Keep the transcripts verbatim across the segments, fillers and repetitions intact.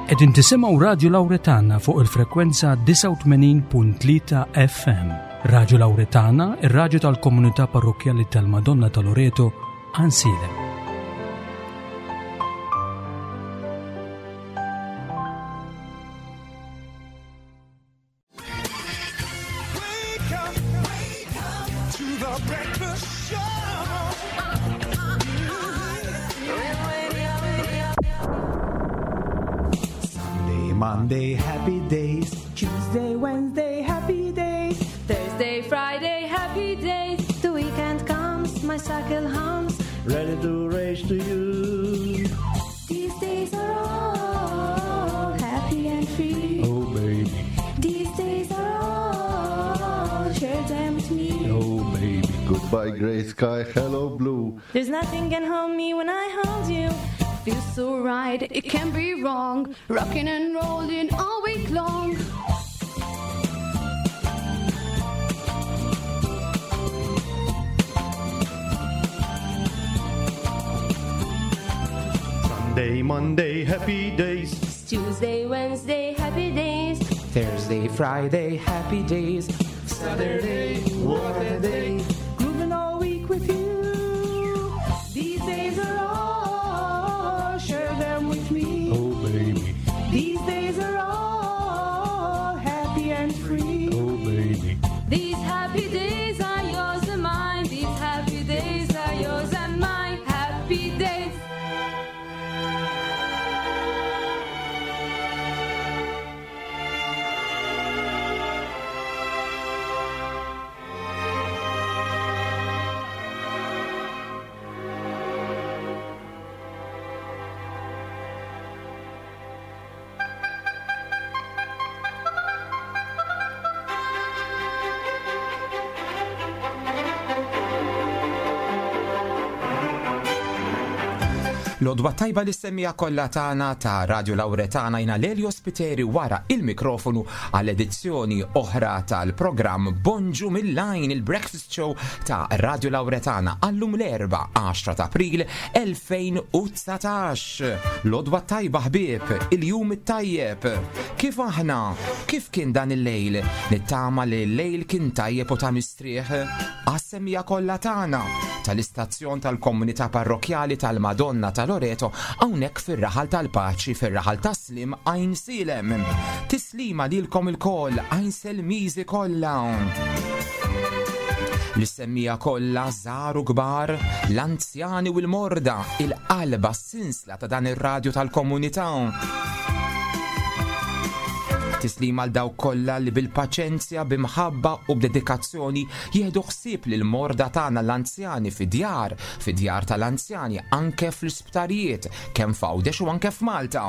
Qegħdin tisimgħu Radio Lawretana fuq il-frekwenza tisa' u tmenin punt tlieta F M. Radio Lawretana, ir-radju tal-Komunità Parrokjali tal-Madonna ta' Loreto, Ansilem. Monday, happy days. Tuesday, Wednesday, happy days. Thursday, Friday, happy days. The weekend comes, my cycle hums, Ready to race to you. These days are all happy and free. Oh, baby. These days are all, share them with me. Oh, baby. Goodbye, gray sky. Hello, blue. There's nothing can hold me when I hold you. Feels so right, it can be wrong. Rocking and rolling all week long. Sunday, Monday, happy days. Tuesday, Wednesday, happy days. Thursday, Friday, happy days. Saturday, what a day. Grooving all week with you. These days are all, share them with me. Oh, baby. These days are all happy and free. Oh, baby. These happy days are yours and mine. These happy days are yours and mine. Happy days. L-odwa tajba li semmija kollha tagħna ta' Radio Lawretana jina Lelio Spiteri wara il-mikrofonu għall-edizzjoni oħra tal-programm Bonġu mill-lajn il-Breakfast Show ta' Radio Lawretana għallum l-erba' għaxra ta' April elfejn u tsatax. L-odwa tajba ħbieb, il-jum it-tajjeb. Kif aħna? Kif kien dan il-lejl? Nittama li l-lejl kien tajjeb u ta' mistrieħ? Għas-semmija kollha tagħna tal-istazzjon tal-Komunità Parrokjali tal-Madonna ta' Loreto hawnhekk fir-raħal tal-paċi fir-raħal tas-slim Għajn Silem. Tislima lilkom il-koll Għajn Selmiżi kollha. L-semmija kollha żgħar u kbar, l-anzjani u l-morda, il-qalba s-sinsla ta' dan ir-radju tal-komunità. Tislima għal dawk kollha li bil-paċenzja, bimħabba u b'dedikazzjoni jieħdu ħsieb lil morda tagħna l-anzjani fid-djar, fid-djar tal-anzjani anke fl-isptarijiet kemm f'Għawdex u anke f'Malta.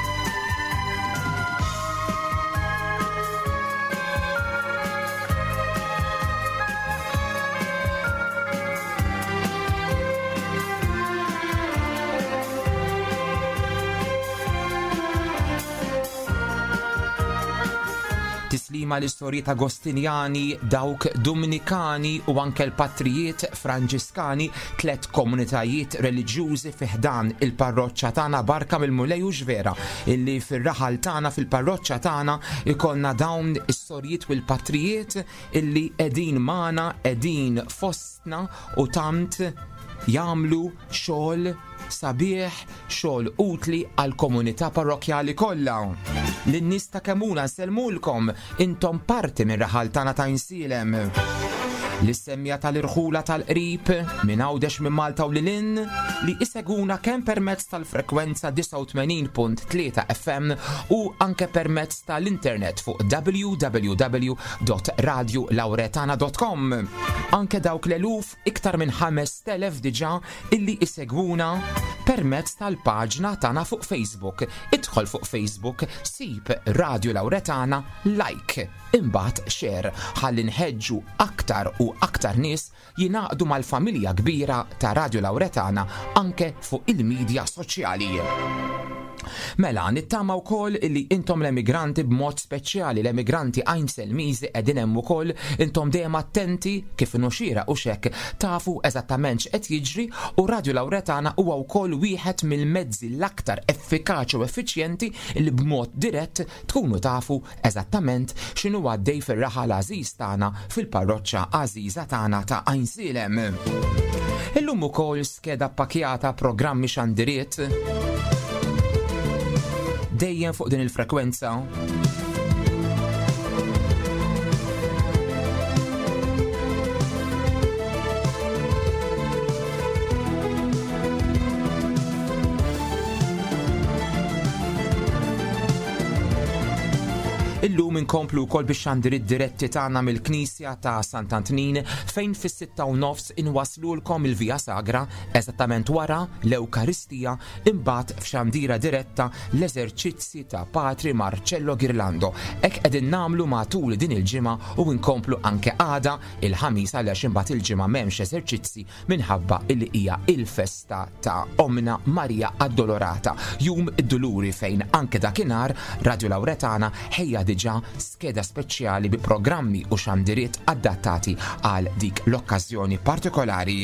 Tislima l-istorji ta' Agostinjani, dawk Dominikani u anke l-Patrijiet Franġiskani, tlet komunitajiet reliġjużi fiħdan il-parroċċa tagħna Barka mill-Mulej u Ġvera, illi fir-raħal tagħna fil-parroċċa tagħna ikollna dawn is-storjiet u l-Patrijiet illi qegħdin magħna, qegħdin fostna u tamt jagħmlu xogħol sabiħ, xogħol utli għal komunità parrokjali kollha. Lin-nies ta' Kemuna nsellmulkom, intom parti minn raħal tagħna ta' Insilem. L-semmija tal-irħula tal-qrib minn Għawdex minn Malta u lilin li iseguna kemm permezz tal-frekwenza tisa' u tmenin punt tlieta F M u anke permezz tal-internet fuq w w w dot radio lawretana dot com. Anke dawk l-eluf iktar minn ħames telef diġà illi iseguna permezz tal-paġna tagħna fuq Facebook. Idħol fuq Facebook, sib Radio Lawretana, like, imbagħad share ħalli nħeġġu aktar u aktar nies jinaqdu mal-familja kbira ta' Radio Lawretana anke fuq il-medja soċjali. Mela, nittama wkoll illi intom l-emigranti b'mod speċjali l-emigranti Einzelmizi qegħdin hemm ukoll intom dejjem attenti kif inuxira u xekk tafu eżattament x'qed jiġri u Radio Lawretana huwa wkoll wieħed mill-mezzi l-aktar effikaċi u effiċjenti li b'mod dirett tkunu tafu eżattament x'inhu għaddej fir-raħal għażiż tagħna fil-parroċċa għażiża tagħna ta' Einsilem. Illum ukoll skeda ppakjata programmi xandiriet dejjem fuq din il-frekwenza. Illum inkomplu wkoll biex xandiriet diretti tagħna mill-Knisja ta' Sant'Antnin fejn fis-sitta u nofs inwaslulkom il-Via Sagra eżattament wara l-Ewkaristija imbagħad f'xandira diretta l-eżerċizzji ta' Patri Marcello Ghirlando. Hekk qegħdin nagħmlu matul din il-ġimgħa u nkomplu anke għada il-ħamis għaliex imbagħad il-ġimgħa m'hemmx eżerċizzji minħabba li hija il-festa ta' Omna Marija Addolorata, jum id-Duluri fejn anke dakinhar Radio Lawretana ħejja diġà skeda speċjali bi programmi u xandiriet adattati għal dik l-okkażjoni partikolari.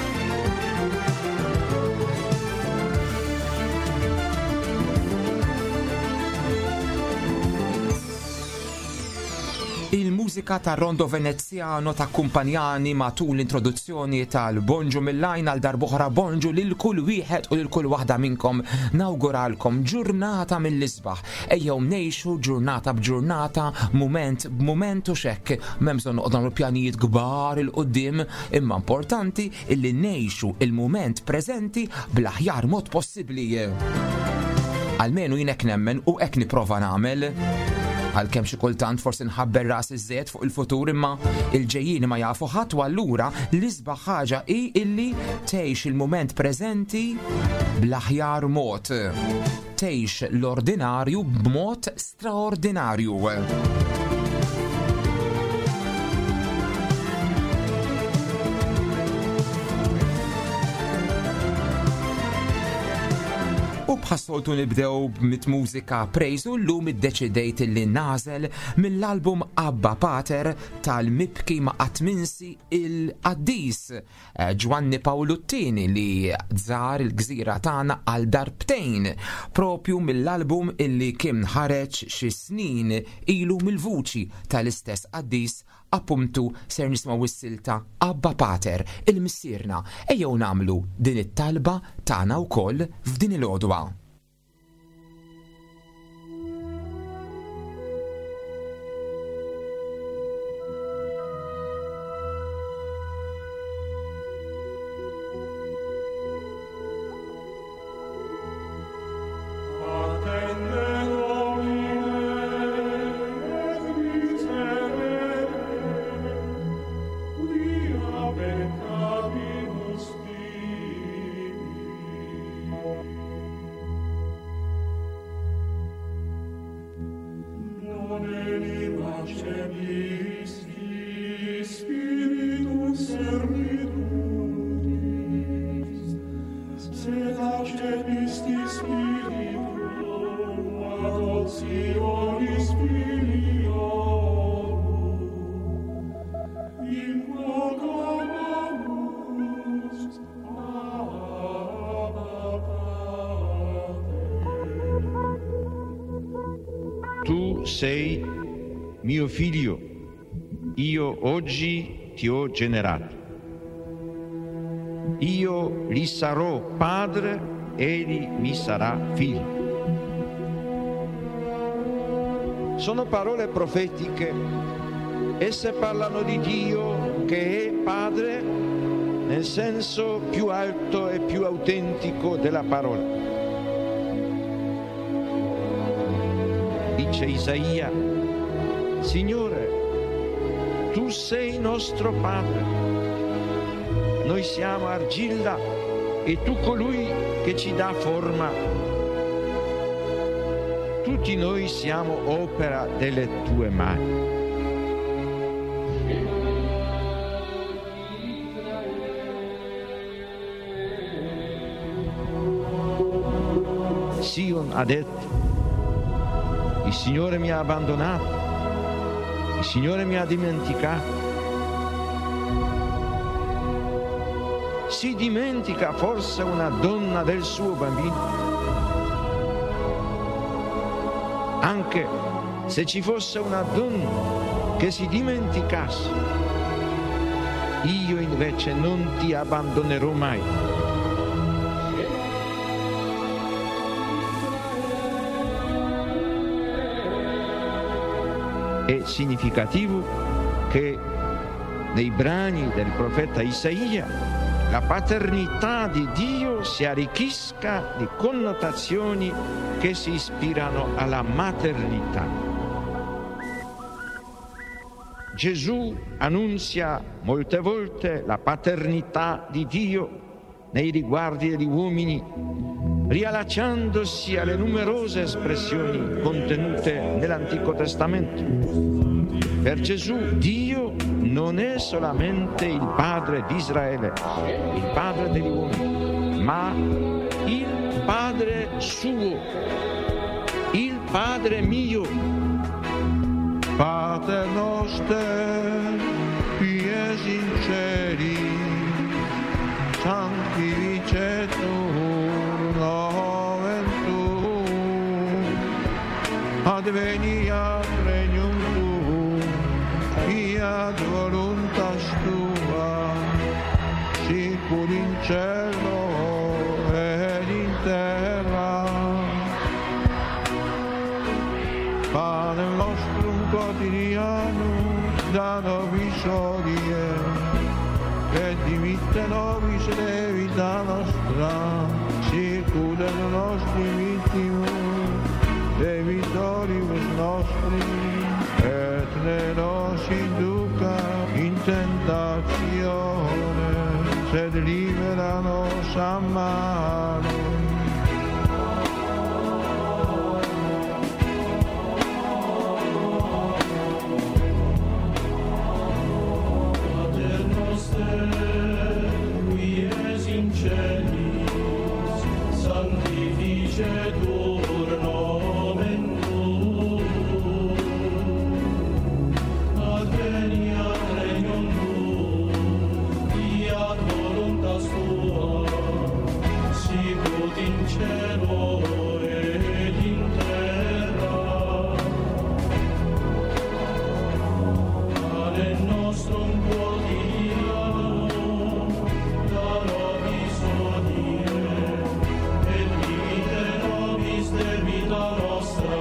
Il-mużika ta' Rondo Veneziano ta' kumpanjani matul l-introduzzjoni tal-Bonġu mill-lajn għal darbohra bonġu lil kull wieħed u lil kull waħda minnkom nawguralkom ġurnata mill-isbaħ. Ejjew ngħixu ġurnata b'ġurnata, mument b'mument u xekk m'hemm bżonn noqogħdu pjanijiet kbar il qudiem imma importanti illi ngħixu il-mument preżenti bl-aħjar mod possibbli. Almenu jien hekk nemmen u hekk nipprova nagħmel. Għalkemm xi kultant forsi nħabber ras iżżejjed fuq il-futur imma il-ġejjin ma jafu ħadd u allura l-isbaħ ħaġa hi illi tgħix il-mument preżenti bl-aħjar mod. Tgħix l-ordinarju b'mod straordinarju. U bħassoltu nibdew mit-mużika prejżu llum iddeċidejt li nażel mill-album Abba Pater tal-mibki ma' Qatminsi il-Qaddis Ġwanni Pawlu t-tieni li żar il-gżira tagħna għal darbtejn propju mill-album illi kien ħareġ xi snin ilu mill-vuċi tal-istess Qaddis appuntu ser nismaw is-silta Abba Pater il-missierna ejjew nagħmlu din it-talba tagħna wkoll f'din il-għodwa. Tu sei mio figlio, io oggi ti ho generato. Io gli sarò padre, egli mi sarà figlio. Sono parole profetiche, esse parlano di Dio che è padre nel senso più alto e più autentico della parola. Dice Isaia, Signore, tu sei nostro Padre, noi siamo argilla e tu colui che ci dà forma. Tutti noi siamo opera delle tue mani. Sion ha detto: il Signore mi ha abbandonato, il Signore mi ha dimenticato. Si dimentica forse una donna del suo bambino? Anche se ci fosse una donna che si dimenticasse, io invece non ti abbandonerò mai. È significativo che nei brani del profeta Isaia la paternità di Dio si arricchisca di connotazioni che si ispirano alla maternità. Gesù annunzia molte volte la paternità di Dio nei riguardi degli uomini, riallacciandosi alle numerose espressioni contenute nell'Antico Testamento. Per Gesù Dio non è solamente il Padre di Israele, il Padre degli uomini, ma il Padre suo, il Padre mio. Pater noster, qui es in celi, sanctificetur nomen tuum, adveniat regnum tuum, fiat voluntas tua, sicur in cielo ed in terra. Panem nostrum quotidianum da nobis hodie, et dimitte nobis debita nostra, sicur et nostri vittimus debitoribus nostri, et ne nos induca in tentatione, sed libera nos a malo. Sanctificetur nomen tuum, adveniat regnum tuum, fiat voluntas tua, sicut in cielo ed in terra. Panem nostrum quotidianum da nobis hodie, et dimitte nobis debita nostra,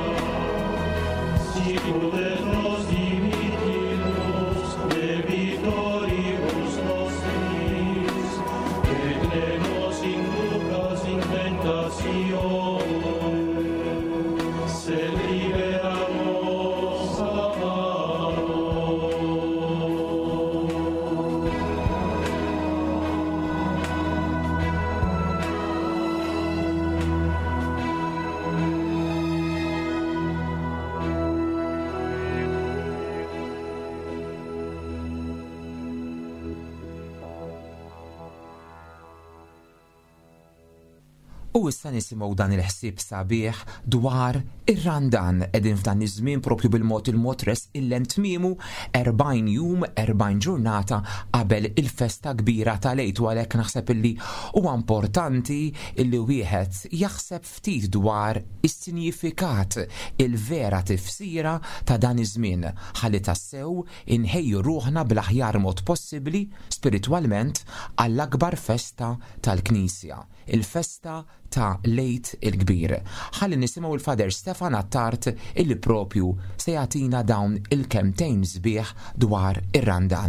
sicur et nos dimittimus debitoribus nostris, et ne nos inducas in tentatione, sed libera nos a malo. U issa nisimgħu dan il-ħsieb sabiħ dwar ir-Randan qegħdin f'dan iż-żmien propju bil-mod il-mod res il-lent tmiemu erbgħin jum, erbgħin ġurnata qabel il-festa kbira tal-Għid, u għalhekk naħseb illi huwa importanti illi wieħed jaħseb ftit dwar is-sinifikat il-vera tifsira ta' dan iż-żmien ħalli tassew inħejju ruħna bl-aħjar mod possibbli spiritwalment għall-akbar festa tal-Knisja, il-festa ta' Lejt il-Kbir. Ħalli nisimgħu il-Fader Stefan Attart illi propju se jagħtina dawn il-kemtejn sbieħ dwar ir-Randan.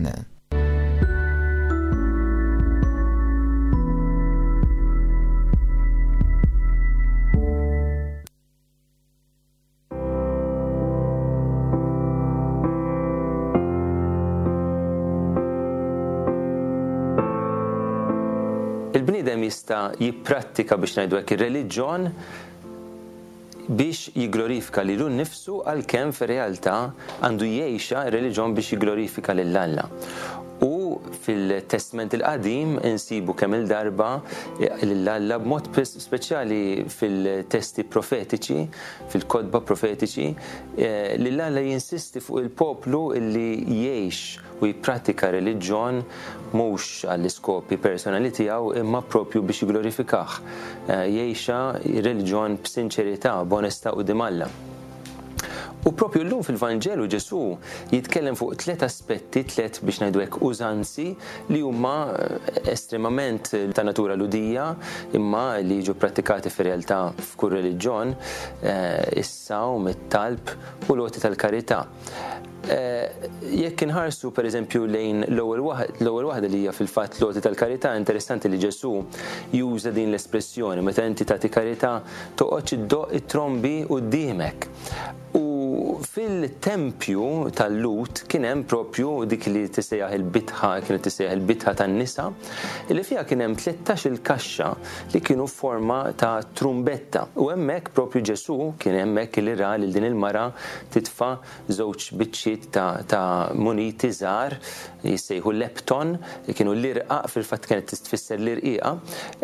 Il-bniedem jista' jipprattika biex ngħidu hekk ir-reliġjon biex jigglorifika lilu nnifsu għalkemm fir-realtà għandu jgħixha r-reliġjon biex jigglorifika lil Alla. U Fil-Testament il-Qadim insibu kemm il-darba l-Alla b'mod speċjali fil-testi profetiċi, fil-kodba profetiċi, li l-Alla jinsisti fuq il-poplu illi jgħix u jippratika reliġjon mhux għall-iskopi personali tiegħu imma propju biex jiglorifikah. Jgħixha reliġjon b'sinċerità, b'onestà quddiem Alla. U propju llum fil-Vanġelu Ġesu jitkellem fuq tliet aspetti, tliet biex ngħidu hekk użanzi li huma estremament ta' natura ludija imma li jiġu prattikati fir-realtà f'kull reliġjon, is-sawm, it-talb u l-għoti tal-karità. Jekk inħarsu pereżempju lejn l-ewwel waħda li hija fil-fatt l-għoti tal-karità, interessanti li Ġesu juża din l-espressjoni meta inti tagħti karità toqgħodx iddoq it-trombi quddiemek. U fil-tempju tal-Lut kien hemm propju dik li tissejjaħ il-bitħa, kienet tissejjaħ il-bitħa tan-nisa, li fiha kien hemm tlettax il-kaxxa li kienu forma ta' trumbetta. U hemmhekk propju Ġesu kien hemmhekk li ra lil din il-mara titfa' żewġ biċċiet ta', ta muniti żgħar jissejħu lepton, kienu l-irqaq fil-fatt kienet tfisser l-irqiqa.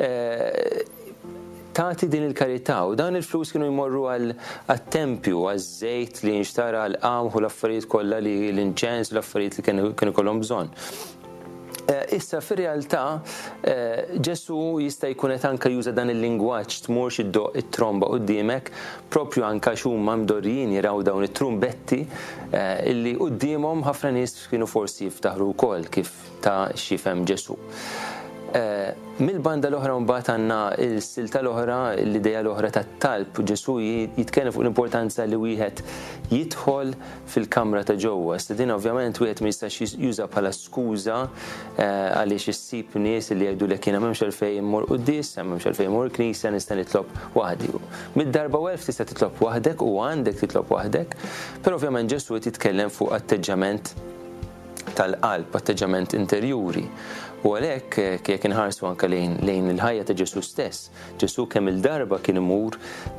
Tagħti din il-karità u dan il-flus kienu jmorru għat-tempju, għaż-żejt li jinxtara għall-qamħ u l-affarijiet kollha li l-inċens u l-affarijiet li kienu kollhom bżonn. Issa fir-realtà Ġesu jista' jkun qed anke juża dan il-lingwaġġ tmurx iddoq it-tromba quddiemek propju anke x'huma mdorrijin jiraw dawn it-trumbetti illi quddiemhom ħafna nies kienu forsi jiftaħru wkoll kif ta' xifhem Ġesu. Mill-banda l-oħra mbagħad għandna l-silta l-oħra, l-idea l-oħra tat-talb. Ġesu jitkellem fuq l-importanza li wieħed jidħol fil-kamra ta' ġewwa. Issa din ovvjament wieħed ma jistax juża bħala skuża għaliex issib nies li jgħidulek jiena m'hemmx għalfejn immur qudies, m'hemmx għalfejn immur knisja nista' nitlob waħdi. Mid-darba welf tista' titlob waħdek u għandek titlob waħdek, però ovvjament Ġesu qed jitkellem fuq atteġġament tal-qalb, atteġġament interjuri. U għalhekk jekk inħarsu anke lejn lejn il-ħajja ta' Ġesu stess, Ġesu kemm il-darba kien imur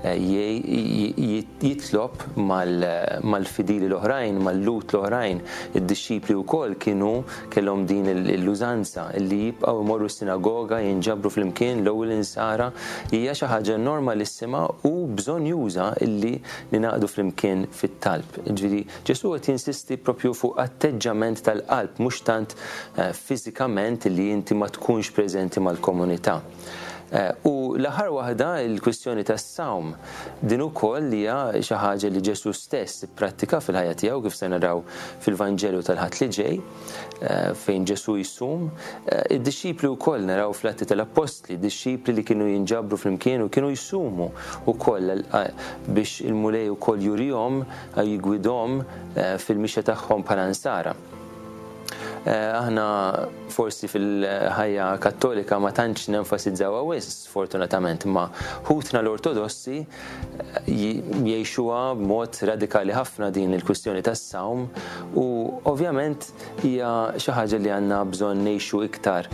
jitlob mal-fidili l-oħrajn, mal-lut l-oħrajn, id-dixxipli wkoll kienu kellhom din l-użanza li jibqgħu jmorru s-sinagoga jinġabru flimkien l-ewwel insara hija xi ħaġa normalissima u bżonn juża illi ningħaqdu flimkien fit-talb. Ġifieri Ġesu qed jinsisti proprju fuq atteġġament tal-qalb mhux tant fiżikament li inti ma tkunx preżenti mal-komunità. U l-aħħar waħda il-kwistjoni tas-sawm din ukoll hija xi ħaġa li Ġesu stess ipprattika fil-ħajja tiegħu kif se naraw fil-Vanġelu tal-Ħadd li ġej fejn Ġesu jsum. Id-dixxipli wkoll naraw fl-Atti tal-Apostli, dixxipli li kienu jinġabru flimkien u kienu jsumu wkoll biex il-mulej ukoll jurihom jigwidhom fil-mixja tagħhom bħala nsara. Aħna forsi fil-ħajja kattolika ma tantx nenfasizzaw wisq sfortunatament, ma ħutna l-Ortodossi jgħixuha b'mod radikali ħafna din il-kwistjoni tas-sawm u ovvjament hija xi ħaġa li għandna bżonn ngħixu iktar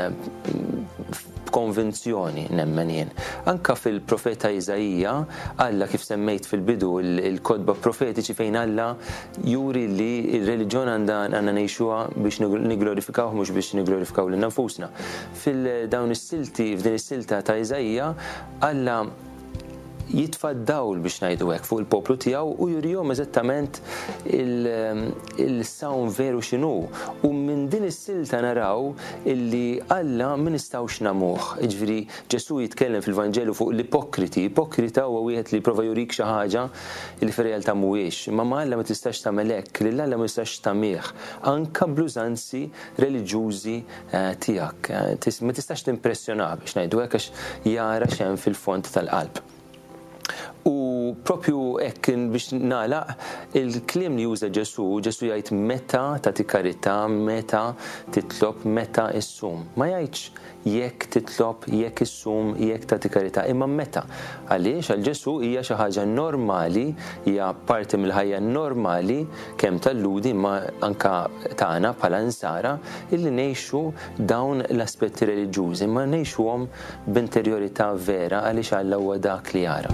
konvenzjoni nemmen jien. Anka fil-profeta Iżajija, Alla kif semmejt fil-bidu il-kodba profetiċi fejn Alla juri li il-reliġjon għandna ngħixuha biex niglorifikaw mhux biex niglorifikaw lil nfusna. Fil-dawn is-silti, f'din is-silta ta' Iżajija, Alla jitfa' d-dawl biex ngħidu hekk fuq il-poplu tiegħu u jurihom eżattament il-sawm veru x'inhu. U minn din is-silta naraw illi Alla ma nistgħux nagħmuh. Jiġifieri Ġesu jitkellem fil-Vanġelu fuq l-ipokriti. Ipokrita huwa wieħed li jipprova jurik xi ħaġa li fir-realtà mhuwiex. Imma ma' Alla ma tistax tagħmel hekk, lil Alla ma tistax tagħmih. Anke bl-użanzi reliġjużi tiegħek. Ma tistax timpressjonah biex ngħidu hekk għax jara x'hemm fil-fond tal-qalb. U propju hekk biex nagħlaq il-kliem li juża Ġesu, Ġesu jgħid meta tagħti karità, meta titlob, meta issum. Ma jgħidx jekk titlob, jekk issum, jekk tagħti karità, imma meta. Għaliex għal Ġesu hija xi ħaġa normali, hija parti mill-ħajja normali kemm tal-ludi ma anke tagħna bħala nsara illi ngħixu dawn l-aspetti reliġjużi, ma ngħixuhom b'interjorità vera għaliex Alla huwa dak li jara.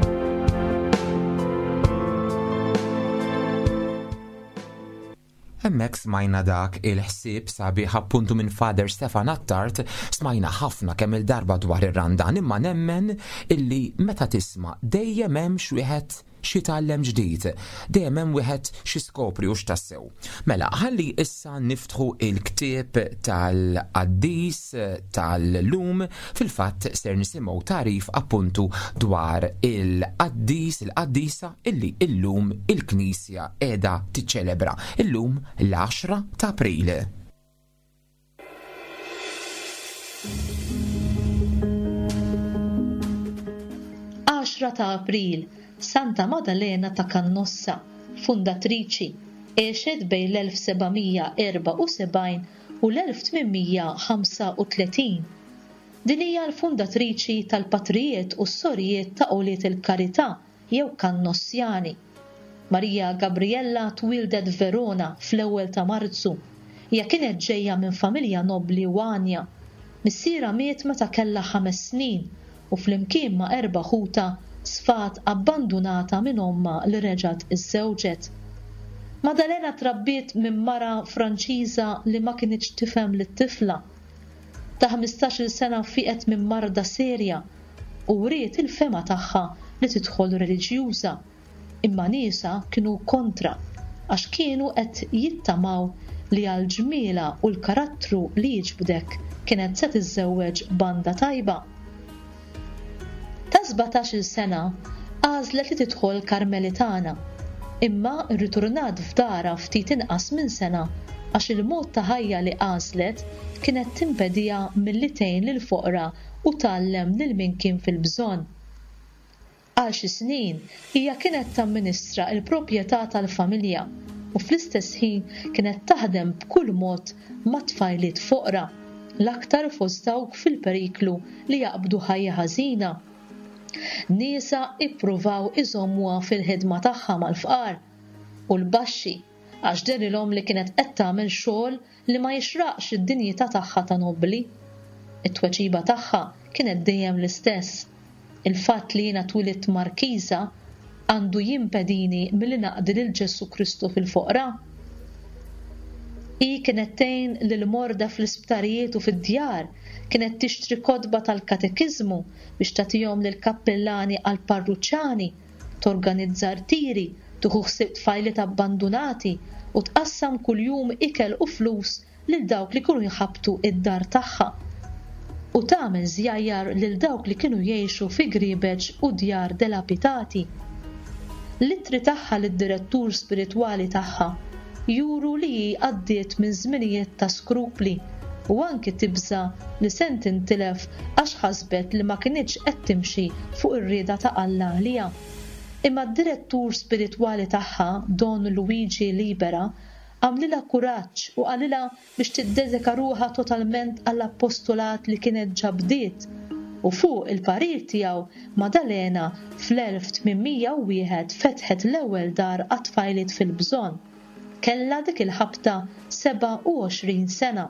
Hemm hemmhekk smajna dak il-ħsieb sabiħ appuntu minn Father Stefan Attart, smajna ħafna kemm il-darba dwar ir-randan, imma nemmen illi meta tisma' dejjem hemm wieħed xi tgħallem ġdid, dejjem hemm wieħed xi skopri u x'tassew. Mela, ħalli issa niftħu il-ktieb tal-qaddis tal-lum, fil-fatt ser nisimgħu tarif appuntu dwar il-qaddis il-qaddisa illi illum il-Knisja qiegħda tiċċelebra illum l-għaxra ta' April. għaxra ta' April, Santa Maddalena ta' Canossa, fundatriċi, għexet bejn l-elf sebgħimija erba' u sebgħin u l-elf tminmija ħamsa u tletin. Din hija l-fundatriċi tal-Patrijiet u s-Sorijiet ta' Għoliet il-Karità jew Kannossjani. Marija Gabriella twildet Verona fl-ewwel ta' Marzu. Hija kienet ġejja minn familja nobbli Wanja. Missiera miet meta kellha ħames snin u flimkien ma' erba' ħuta sfat abbandunata minn omma li reġgħet iżżewġet. Maddalena trabbiet minn mara Franċiża li ma kinitx tifhem lit-tifla. Ta' ħmistax-il sena fieqet minn marda serja u wriet il-fema tagħha li tidħol reliġjuża, imma niesa kienu kontra għax kienu qed jittamaw li għall-ġmiela u l-karattru li jiġbdek kienet se tiżżewweġ banda tajba. Ta' sbatax-il sena għażlet li tidħol Karmelitana, imma rriturnat f'dara ftit inqas minn sena għax il-mod ta' ħajja li għażlet kienet timpedija milli tgħin lil foqra u tgħallem lil min kien fil-bżonn. Għal xi snin hija kienet tamministra l-proprjetà tal-familja u fl-istess ħin kienet taħdem b'kull mod ma' tfajliet foqra, l-aktar fost dawk fil-periklu li jaqbdu ħajja ħażina. Niesa ippruvaw iżommuha fil-ħidma tagħha mal-fqar u l-baxxi għax derilhom li kienet qed tagħmel xogħol li ma jixraqx id-dinjità tagħha ta' nobbli. It-tweġiba tagħha kienet dejjem l-istess. Il-fatt li jiena twilit Markiża għandu jimpedini milli naqdi lil Ġesu Kristu fil-foqra. Hi kienet tgħin lil morda fl-isptarijiet u fid-djar, kienet tixtri kotba tal-katekiżmu biex tagħtihom lill-kappellani għall-parruċjani, torganizza rtiri, tieħu ħsieb tfajliet abbandunati u tqassam kuljum ikel u flus lil dawk li kienu jħabbtu id-dar tagħha u tagħmel żjajjar lil dawk li kienu jgħixu fi griebeġ u djar delapitati. L-ittri tagħha lid-direttur spiritwali tagħha juru li hi għaddiet minn żminijiet ta' skrupli u anki tibża li se tintilef għax ħasbet li ma kinitx qed timxi fuq ir-rieda ta' Alla għaliha. Imma d-direttur spiritwali tagħha, Don Luigi Libera, għamlilha kuraġġ u qalilha biex tiddedika ruħha totalment għall-appostolat li kienet ġabdiet u fuq il-parir tiegħu Maddalena fl-elf tminmija u wieħed fetħet l-ewwel dar għat-tfajliet fil-bżonn. Kellha dik il-ħabta seba' u għoxrin sena.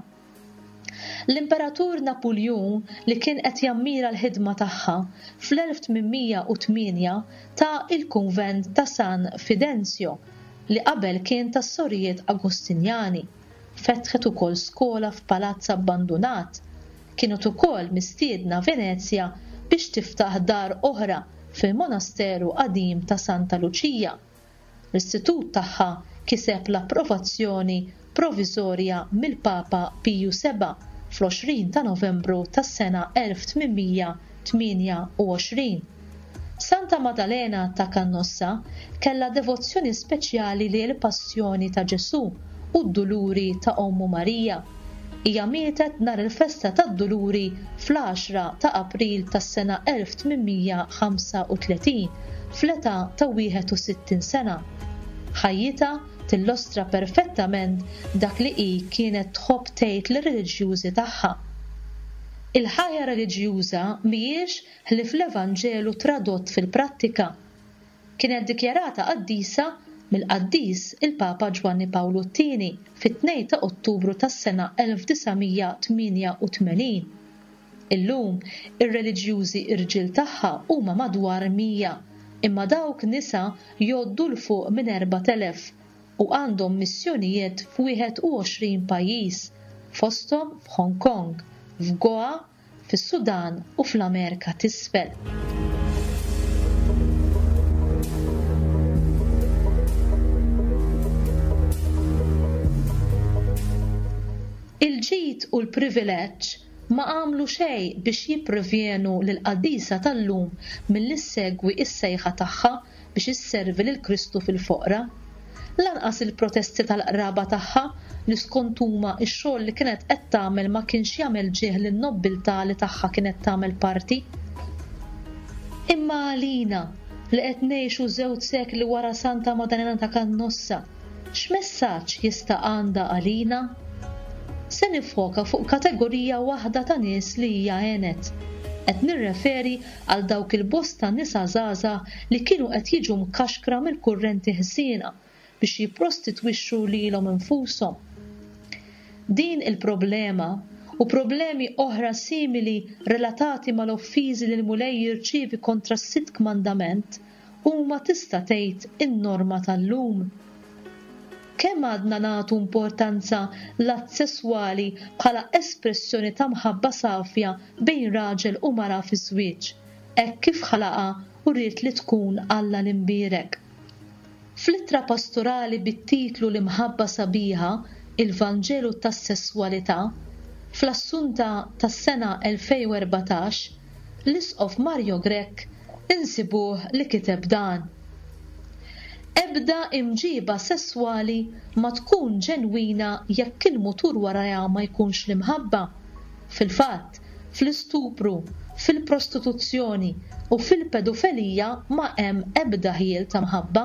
L-Imperatur Napoleon li kien qed jammira l-ħidma tagħha fl-elf tminmija u tminja ta' il-kunvent ta' San Fidenzio li qabel kien tas-Sorijiet Agustinjani. Fetħet ukoll skola f'palazz abbandunat. Kienet ukoll mistiedna Venezja biex tiftaħ dar oħra fil-monasteru qadim ta' Santa Lucia. L-istitut tagħha kiseb l-approvazzjoni provizorja mill-Papa Piju seba' fl-għoxrin ta' Novembru tas-sena elf tminmija tminja u għoxrin. Santa Maddalena ta' Canossa kellha devozzjoni speċjali lil passjoni ta' Ġesu u d-duluri ta' Ommu Marija. Hija mietet nhar il-festa tad-duluri fl-għaxra ta' April tas-sena elf tminmija ħamsa u tletin fl-età ta' wieħed u sittin sena. Ħajjita tillostra perfettament dak li hi kienet tħobb tgħid lir-reliġjużi tagħha. Il-ħajja reliġjuża mhijiex li fl-Evanġelu tradott fil-prattika. Kienet dikjarata qaddisa mill-qaddis il-Papa Ġwanni Pawlu t-tieni fit-tnejn ta' Ottubru tas-sena elf tisamija tminja u tmenin. Illum ir-reliġjużi irġiel tagħha huma madwar mija, imma dawk nisa jgħoddu l fuq minn erba' telef u għandhom missjonijiet f'wieħed u għoxrin pajjiż, fosthom f'Hong Kong, f'Goa, fis-Sudan u fl-Amerika t'isfel. Il-ġid u l-privileġġ ma għamlu xejn biex jipprevjenu lill-Qaddiesa tal-lum milli ssegwi s-sejħa tagħha biex isservi lil Kristu fil-foqra. Lanqas il-protesti tal-qraba tagħha li skont huma x-xogħol li kienet qed tagħmel ma kienx jagħmel ġieħ lin-nobbiltà li tagħha kienet tagħmel parti. Imma għalina li qed ngħixu żewġ sekli wara Santa Madalena ta' Kannossa, x'messaġġ jista' għandha għalina? Se nifoka fuq kategorija waħda ta' nies li hija għenet. Qed nirreferi għal dawk il-bosta nisa żgħażagħ li kienu qed jiġu mkaxkra mill-kurrenti ħsiena biex jipprostitwixxu lilhom infushom. Din il-problema u problemi oħra simili relatati mal-offiżi li l-mulej jirċievi kontra s-sitt kmandament huma tista' tgħid in-norma tal-lum. Kemm għadna nagħtu importanza l-att sesswali bħala espressjoni ta' mħabba safja bejn raġel u mara fi żwieġ, hekk kif ħalaqa u rrid li tkun Alla l-imbierek. Fl-ittra pastorali bit-titlu l-imħabba sabiħa, il-Vanġelu tas-sesswalità, fl-assunta tas-sena elfejn u erbatax, l-isqof Mario Grech insibuh li kiteb dan. Ebda imġiba sesswali ma tkun ġenwina jekk il-mutur warajha ma jkunx l-imħabba. Fil-fatt, fl-istupru, fil-prostituzzjoni u fil-pedofilija ma hemm ebda ħiel ta' mħabba.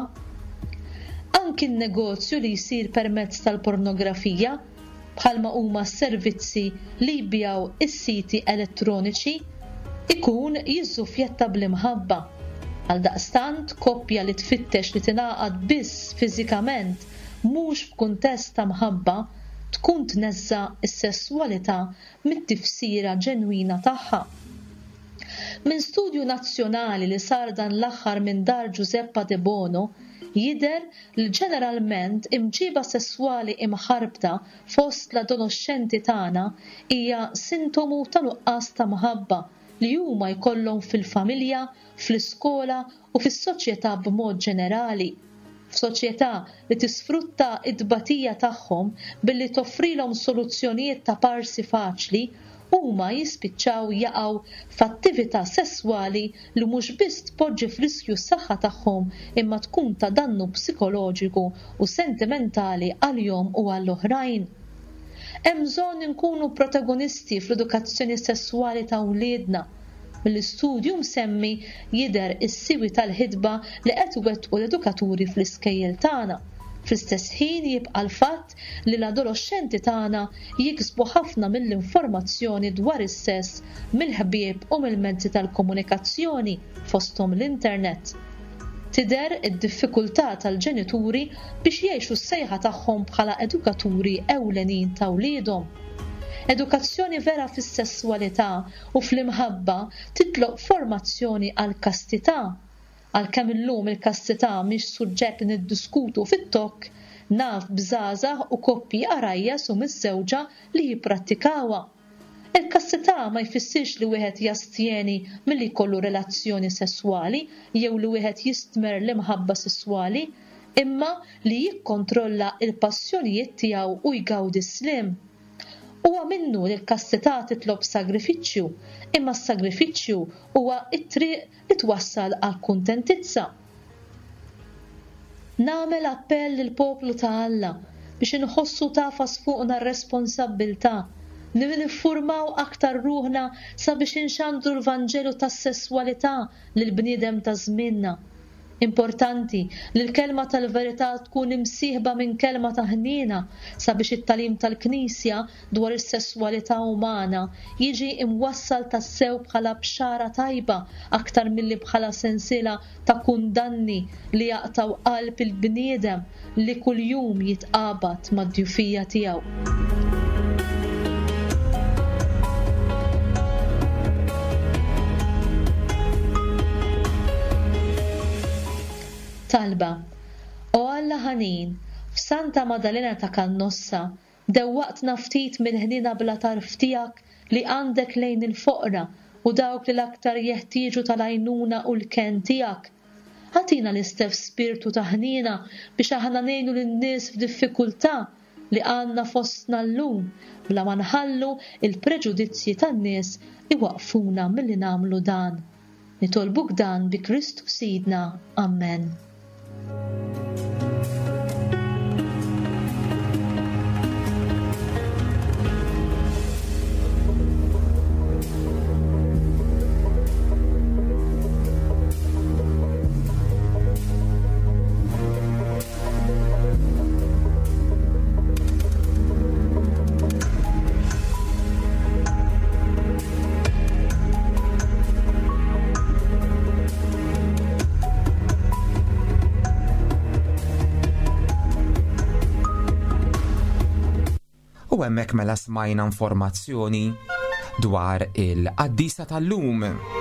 Anki n-negozju li jsir permezz tal-pornografija, bħalma huma s-servizzi li jbigħu is-siti elettroniċi, ikun jiżżuffjetta bl-imħabba. Għaldaqstant koppja li tfittex li tingħaqad biss fiżikament mhux f'kuntest ta' mħabba tkun tneżża s-sesswalità mit-tifsira ġenwina tagħha. Minn studju nazzjonali li sar dan l-aħħar minn dar Giuseppe De Bono jidher li ġeneralment imġiba sesswali imħarbta fost l-adolescenti tagħna hija sintomu ta' nuqqas ta' mħabba li huma jkollhom fil-familja, fl-iskola u fis-soċjetà b'mod ġenerali. F'soċjetà li tisfrutta id-tbatija tagħhom billi toffrilhom soluzzjonijiet ta' parsi faċli, huma jispiċċaw jaqgħu f'attività sesswali li mhux biss tpoġġi f'riskju s-saħħa tagħhom imma tkun ta' dannu psikoloġiku u sentimentali għalihom u għall-oħrajn. Hemm bżonn inkunu protagonisti fl-edukazzjoni sesswali ta' wliedna. Mill-istudju msemmi jidher is-siwi tal-ħidba li qed iwettqu l-edukaturi fl-iskejjel tagħna. Fl-istess ħin jibqa' l-fatt li l-adolescenti tagħna jiksbu ħafna mill-informazzjoni dwar is-sess mill-ħbieb u mill-mezzi tal-komunikazzjoni fosthom l-internet. Tidher id-diffikultà tal-ġenituri biex jgħixu s-sejħa tagħhom bħala edukaturi ewlenin ta' wliedhom. Edukazzjoni vera fis-sesswalità u fl-imħabba titlob formazzjoni għal kastità. Għalkemm illum il-kastità mhix suġġett li niddiskutu fit-tokk, naf bżgħażagħ u koppji qarajjas u miż-żewġa li jipprattikawha. Il-kastità ma jfissirx li wieħed jastjeni milli jkollu relazzjoni sesswali jew li wieħed jistmer l-imħabba sesswali, imma li jikkontrolla il-passjonijiet tiegħu u jgawdi slim. Huwa minnu li l-kastità titlob sagrifiċċju, imma s-sagrifiċċju huwa t-triq li twassal għal kuntentizza. Nagħmel appell lill-poplu ta' Alla biex inħossu tafas fuqna r-responsabbiltà, li niffurmaw aktar ruħna sabiex inxandru l-Vanġelu tas-sesswalità lill-bniedem ta' żmienna. Importanti li l-kelma tal-verità tkun imsieħba minn kelma ta' ħniena sabiex it-talim tal-Knisja dwar is-sesswalità umana jiġi imwassal tas-sew bħala bxara tajba aktar milli bħala sensiela ta' kundanni li jaqtaw qalb il-bniedem li kuljum jitqabad mad-djufija tiegħu. Talba, o Alla ħanin, F'Santa Maddalena ta' Kannossa dewwaqtna ftit mill-ħnina bla tarf tiegħek li għandek lejn il-foqra u dawk li l-aktar jeħtieġu tal-għajnuna u l-ken tiegħek. Ħatina l-istess spiritu ta' ħnina biex aħna ngħinu lin-nies f'diffikultà li għandna fostna llum bla ma nħallu il-preġudizzji tan-nies iwaqfuna milli nagħmlu dan. Nitolbuk dan bi Kristu Sidna. Amen. U hemmhekk mela smajna informazzjoni dwar il-qaddisa tal-lum.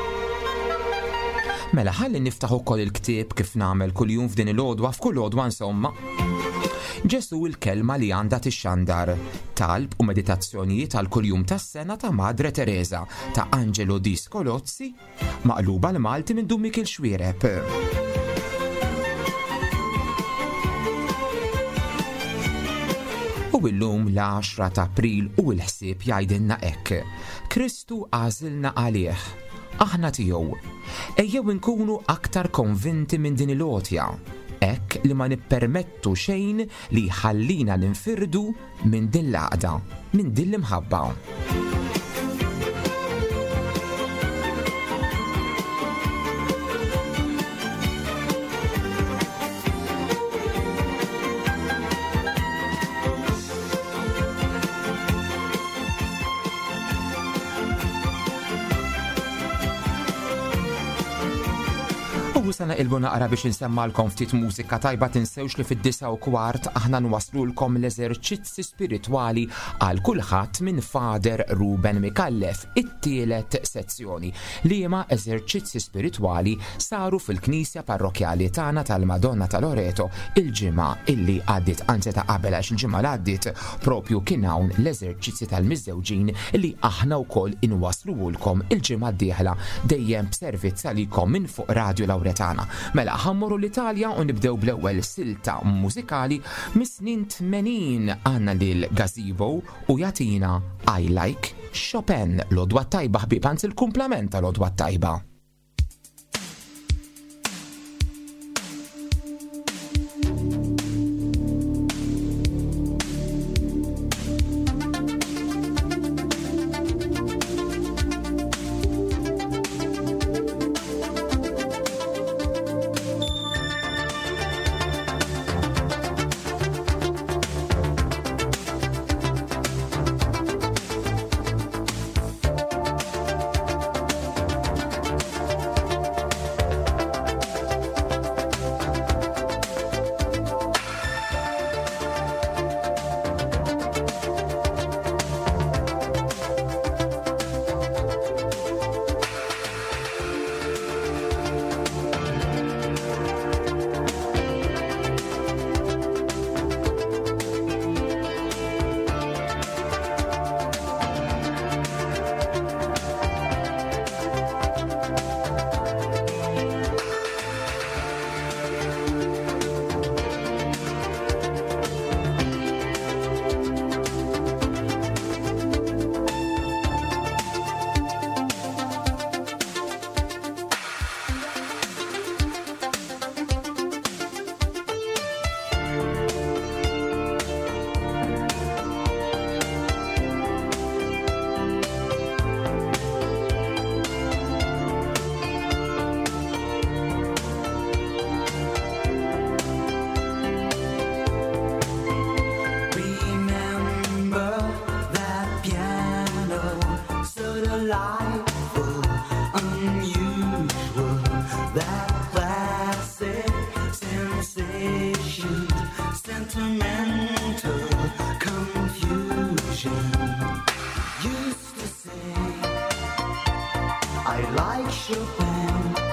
Mela ħalli niftaħ ukoll il-ktieb kif nagħmel kuljum f'din il-għodwa f'kull għodwa insomma. Ġesu il-kelma li għandha tixxandar talb u meditazzjonijiet għal kuljum tas-sena ta' Madre Teresa ta' Angelo Di Scolozzi maqluba l-Malti minn Dum Mikil Xwiereb. U illum l-għaxra ta' April u l-ħsieb jgħidilna hekk. Kristu għażilna għalih, aħna tiegħu. Ejjew inkunu aktar konvinti minn din il-għotja, hekk li ma nippermettu xejn li jħallina ninfirdu minn din l-għaqda, minn din l-imħabba. U sana ilbu naqra biex insemmalkom ftit mużika tajba tinsewx li fid-disa u kwart aħna nwaslulkom l-eżerċizzi spiritwali għal kulħadd minn Fader Ruben Mikallef, it-tielet sezzjoni li huma eżerċizzi spiritwali saru fil-Knisja Parrokjali tagħna tal-Madonna ta' Loreto il-ġimgħa illi għaddit anzi ta' qabel għax il-ġimgħa li għaddit propju kien hawn l-eżerċizzi tal-miżewġin li aħna wkoll inwaslulkom il-ġimgħa d-dieħla dejjem b'servizz għalikom minn fuq Radio Lawretana. Mela ħammuru l-Italja u nibdew bl-ewwel silta mużikali mis-snin tmenin għandna lil Gazebo u jatina I Like Chopin. L-odwa tajba ħbib anzi il-kumplament tal-odwa tajba.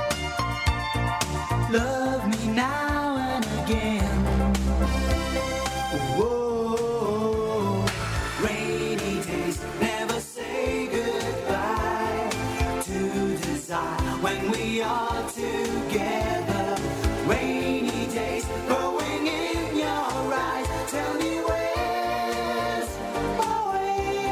Love me now and again. desire when we are together. Rainy days growing in your eyes. Tell me where's my way?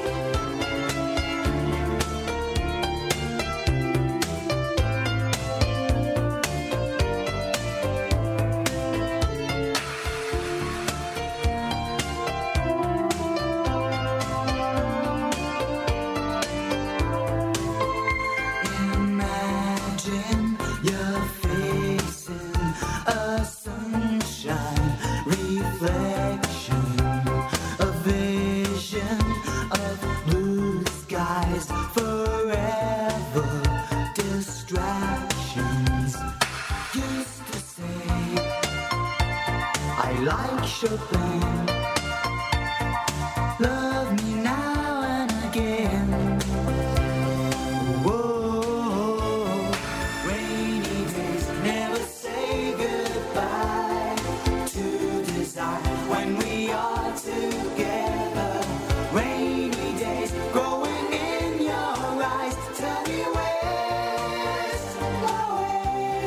Imagine you're facing a sunshine reflection, a vision of blue skies, forever distractions. Used to say I like Chopin. Love me now and again. Whoa, rainy days never say goodbye to desire when we are together. Rainy days growing in your eyes. Tell me where's my way?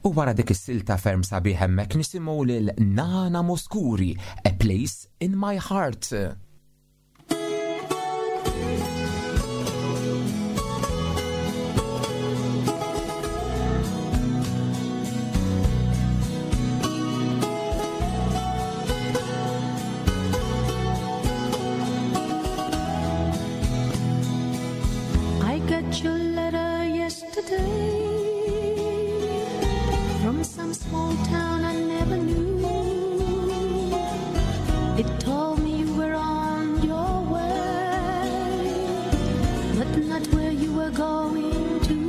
U wara dik is-silta ferm sabiħ hemmhekk nisimgħu lil Nana Mouskouri, A Place in My Heart. I got your letter yesterday from some small town I never knew. It told me you were on your way, but not where you were going to.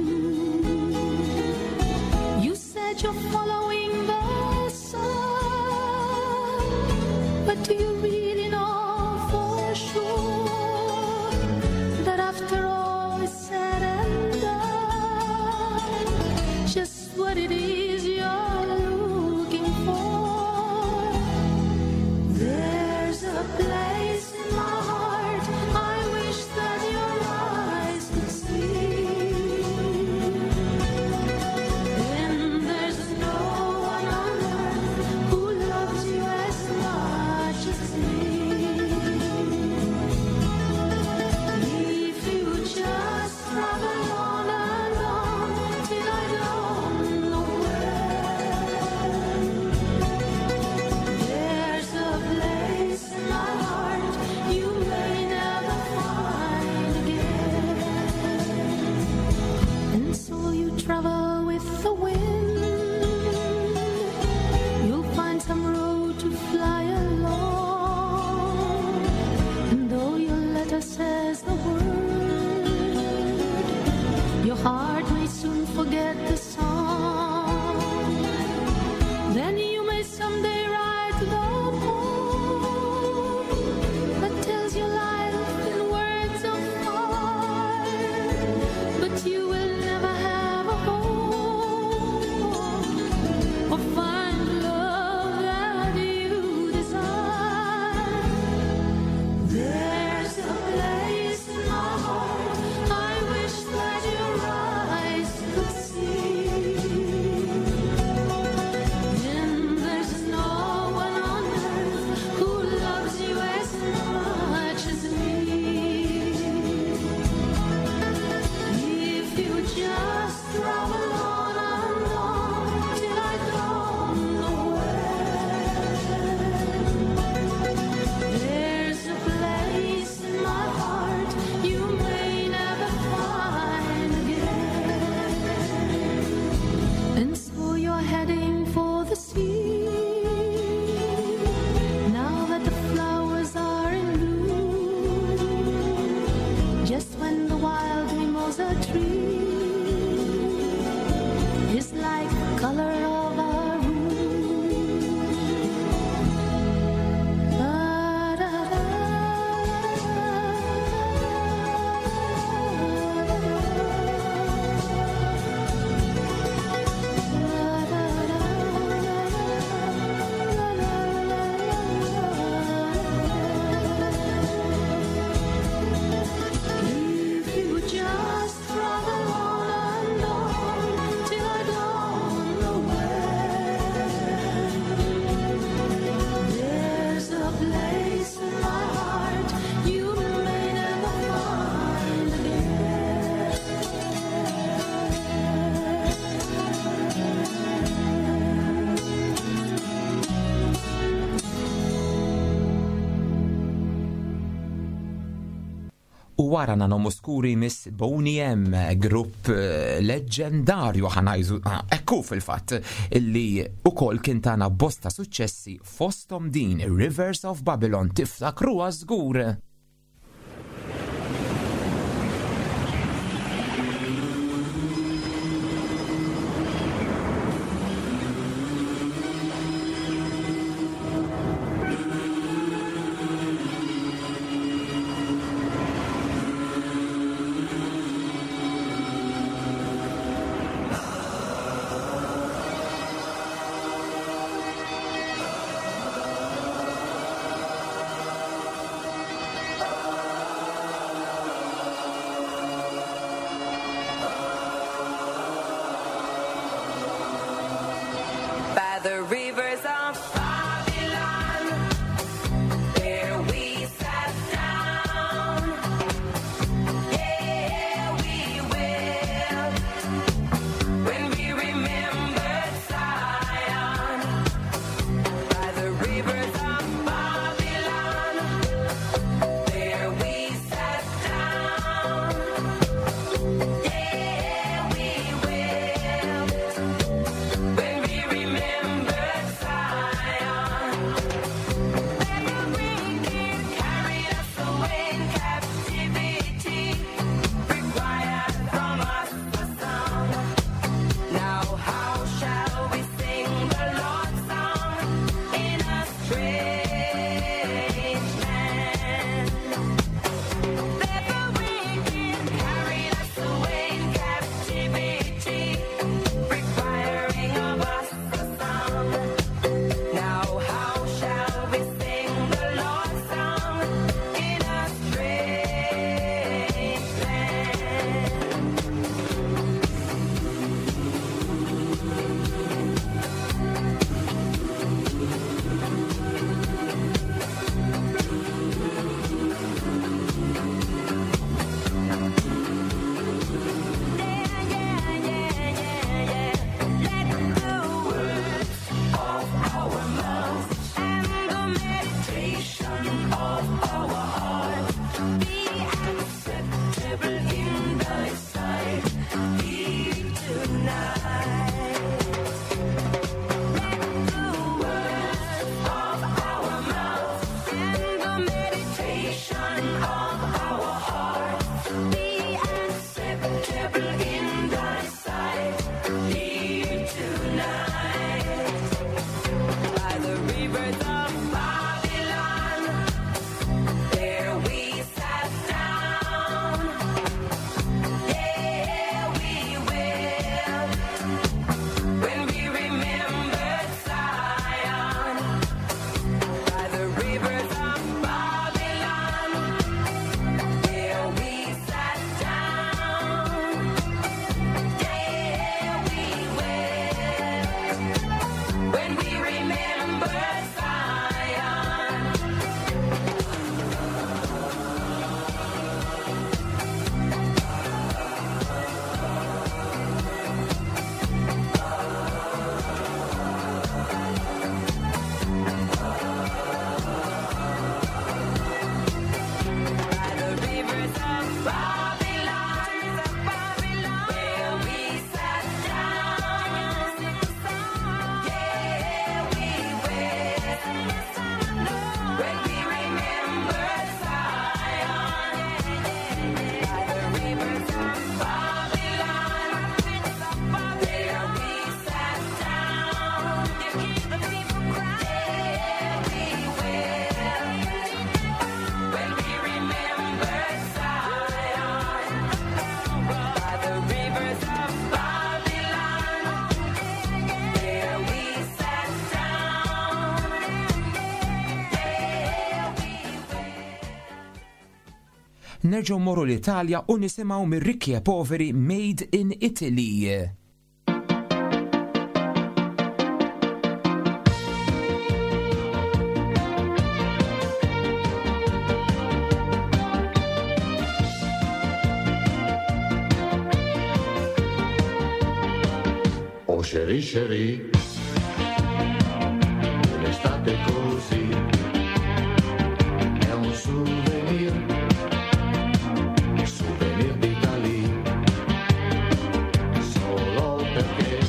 You said you're following the sun, but do you really know for sure that after all is said and done, just what it is you're looking for? There's a place in my heart I wish that your eyes could see. And there's no one on earth who loves you as much as me. If you just travel on and on till I don't know where, there's a place in my heart you may never find again. And so you travel with the wind, you'll find some road to fly along. And though your letter says the word, your heart may soon forget the song. Then you may someday write the poem that tells your life in words of fire, but you will never have a home or find love that you desire. There's a place in my heart I wish that your eyes could see. And there's no one on earth who loves you as much as me. If you just travel on and on till I don't know where, there's a place in my heart you may never find again. And so you're heading for the sea, now that the flowers are in bloom, just when the wild mimosa tree is like the color of our room. If you just travel on and on till I don't know where, there's a place in my heart you may never find again. U wara Nana Mouskouri miss Boney M, grupp eh, leġendarju ħanajżu, ah, ekku fil-fatt, illi ukoll kien tagħna bosta suċċessi fosthom din Rivers of Babylon, tiftakruha żgur. Nerġgħu morru l-Italja u nisimgħu mir-rikki e poveri Made in Italy. Oh Sherry Sherry, l'estate così è un souvenir, souvenir d'Italia, solo perché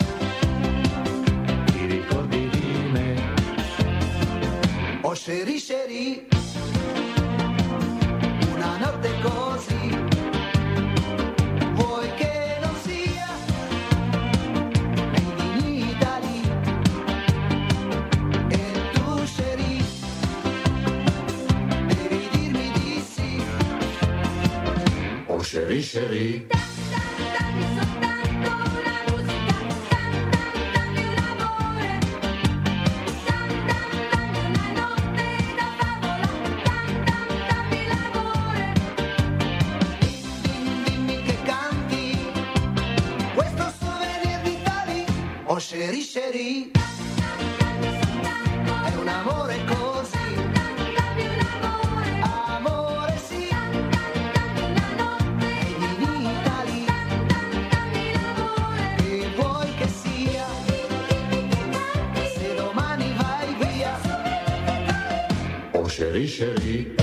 ti ricordi di me. Oh Sherry Sherry, una notte così, vuoi che non sia Made in Italy? E tu Sherry, devi dirmi di sì. Oh Sherry Sherry, Dammi soltanto la musica, dammi un amore, dammi una notte da favola, dammi l'amore. Dimmi, dimmi che canti questo souvenir d'Italia. Oh Sherry Sherry, è un amore così, amore sì, Made in Italy, che vuoi che sia, se domani vai via. oh Sherry Sherry.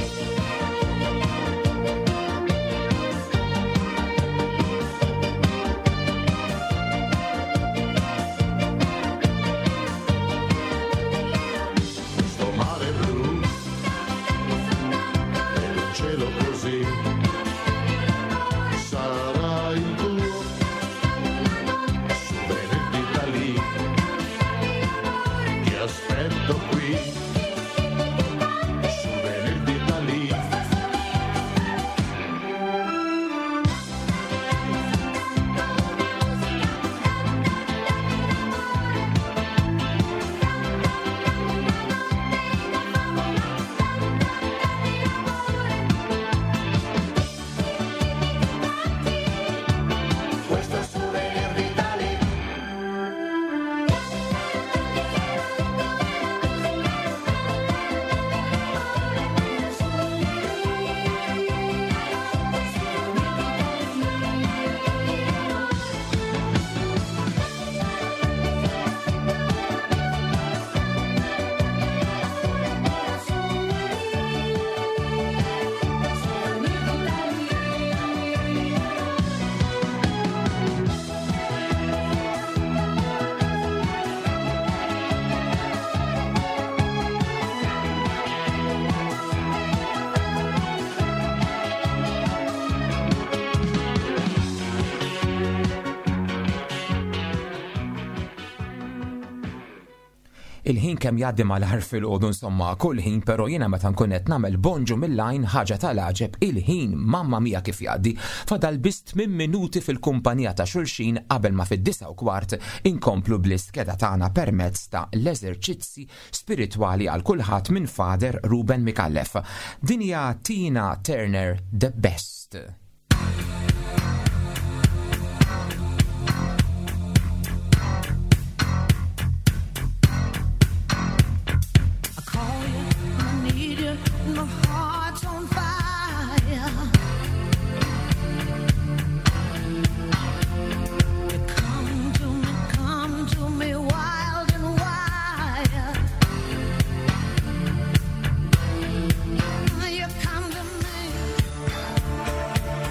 Questo mare blu e il cielo così sarà il tuo souvenir d'Italia. Ti aspetto qui, souvenir d'Italia. Questo è il souvenir d'Italia. Il-ħin kemm jgħaddi mal-ħar fil-qodu insomma kull ħin, però jiena meta nkun qed nagħmel bonġu mill-lajn ħaġa tal-aġeb il-ħin mamma mija kif jgħaddi. Fadal biss tmien minuti fil-kumpanija ta' xulxin qabel ma fid-disa u kwart inkomplu bl-iskeda tagħna permezz ta' l-eżerċizzi spiritwali għal kulħadd minn Fader Ruben Mikallef. Din hija Tina Turner The Best. You come to me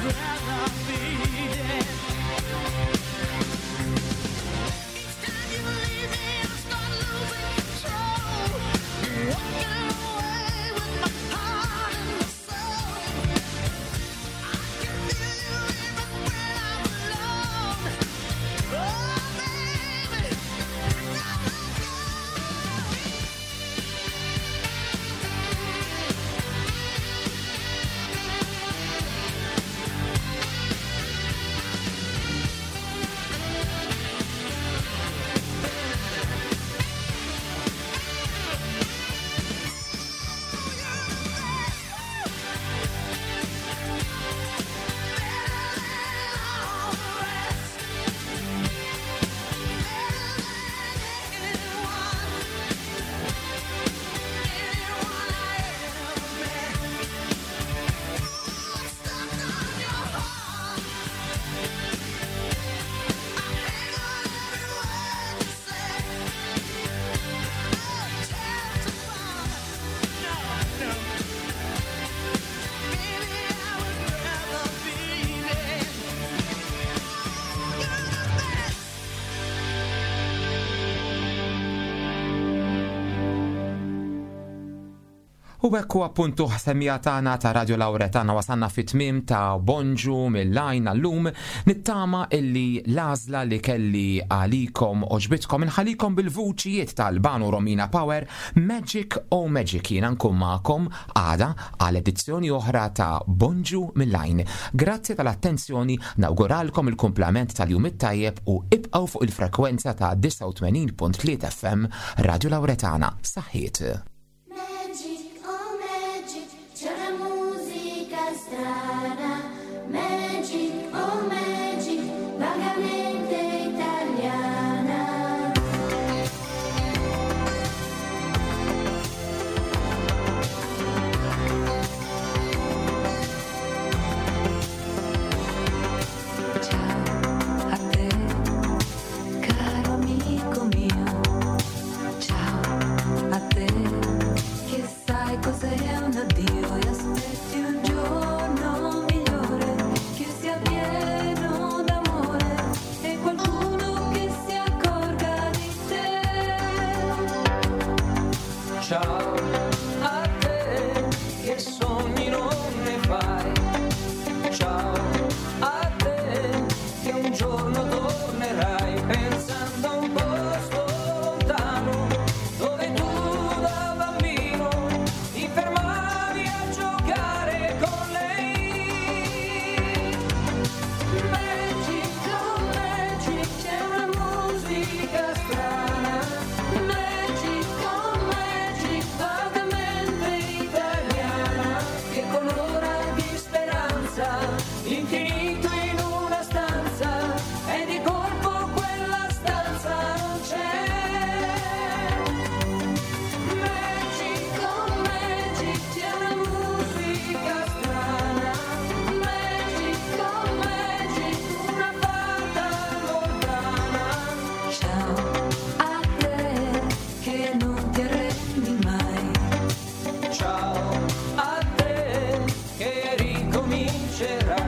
U ekku appuntu semmija tagħna ta' Radio Lauretana wasanna fit-tmiem ta' Bonġu mill-lajn għallum nittama illi l-għażla li kelli għalikom oġbitkom inħalikom bil-vuċijiet tal-Banu Romina Power Magic o Magic jiena nkun magħkom għada għal edizzjoni oħra ta' Bonġu mill-lajn. Grazzi tal-attenzjoni, nawguralkom il-kumplament tal-jum it-tajjeb u ibqgħu fuq il-frekwenza ta' tminja u tmenin punt tlieta F M Radio Lauretana. Saħħiet. Strana, magic, oh magic, vagamente italiana. Ciao a te, caro amico mio. Ciao a te, che sai cos'è un addio e aspetti un giorno migliore che sia pieno d'amore e qualcuno che si accorga di te. Ciao a te che sogni non ne fai. Ciao a te che un giorno tornerai pensando a un posto lontano dove tu da bambino ti fermavi a giocare con lei. Magic, oh magic, c'è una musica strana. Magic, oh magic, vagamente italiana, che colora di speranza l'infinito in una stanza e di colpo quella stanza non c'è. Magic, oh magic, c'è una musica strana. Magic, oh magic, una fata lontana. Ciao a te che non ti arrendi mai. Ciao a te che ricomincerai.